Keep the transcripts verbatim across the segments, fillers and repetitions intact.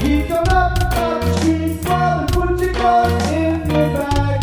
You come up off the street, brother, put your gun in your bag.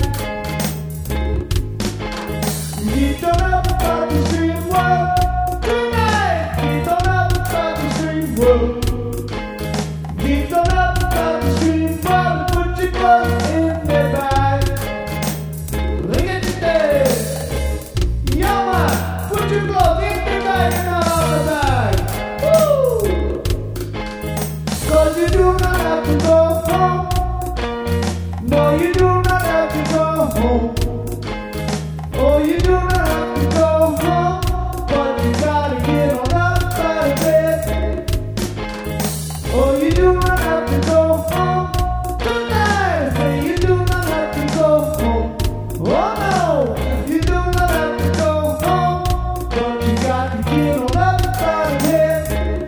You come up off the street, world tonight. You come up off the street, world. You come up off the street, brother, put your gun in your bag. Look at the day. Yeah, man, put your gun in your bag and out of the bag. Woo! Cause you do not have to go home. No, you do not have to go home. Oh, you do not have to go home. But you gotta get on up out of bed. Oh, you do not have to go home tonight. Say you do not have to go home. Oh no, you do not have to go home. But you got to get on up out of bed.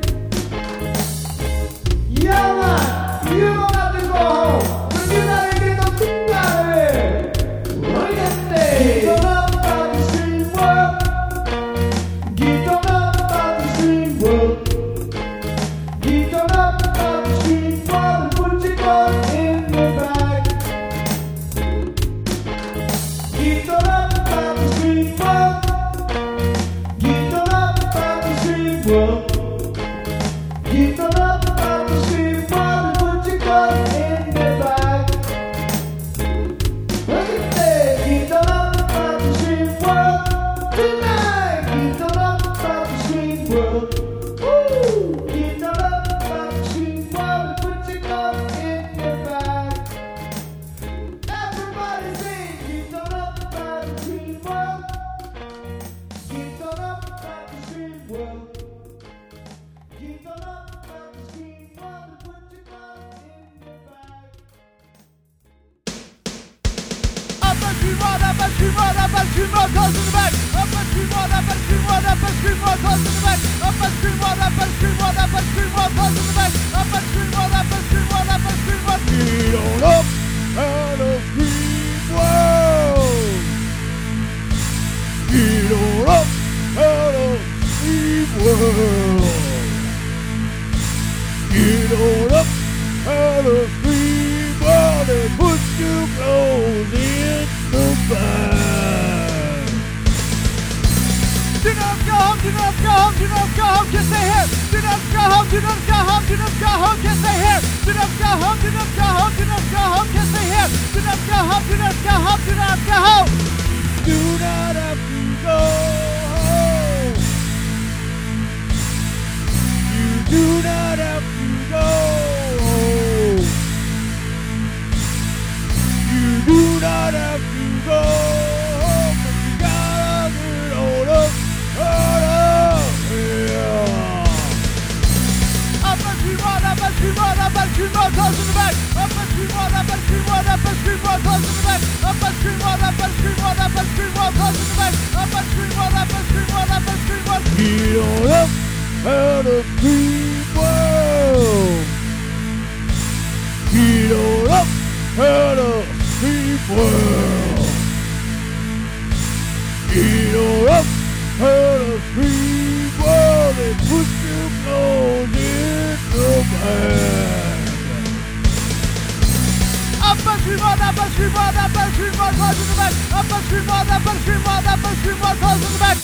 Yeah, man, you don't have to go home. But you gotta get the fuck out of here. Look at this. Get on up out the street world. Get on up out the street world. Get on up out the street world and put your gun in your bag. Get on up out the street world. Get on up out the street world. Get on up out the street world and put your gun in your bag. Look at that. Get on up out the street world tonight. Get on up out the street world. Woo! Get on up out the street world and put your gun in your bag. Everybody sing. Get on up out the street world. Get on up out the street world. Get on up out the street world and put your gun in your bag. Up a street world, up a street world, up a street world, calls in the back. Up a street world, up a street world, up a street world, calls in the back. Up a street world, up a street world, up a street world, calls in the back. Up a street world, up a street world, up a street world. Get on up out of street world. Get on up out of street world. Get on up out of street world and put your clothes in the bag. Do not go home, do not go home, do not go home, just stay here. Do not go home, do not go home, do not go home, just stay here. Do not go home, do not go home, do not go home, just stay here. Do not go home, do not go home, do not go home. Do not have to go home. You do not have to go home. You do not have to go home, but you gotta get on up, on up, yeah. Up a street road, up a street road, up a street road, close in the back. Up a street road, up a street road, up a street road, close in the back. Up a street road, up a street road, up a street road, close in the back. Up a street road, up a street road, up a street road. Get on up out of street world. Get on up out of street world. Get on up out of street world and put your clothes in the bag. Up a street road, up a street road, up a street road, close in the back. Up a street road, up a street road, up a street road, close in the back.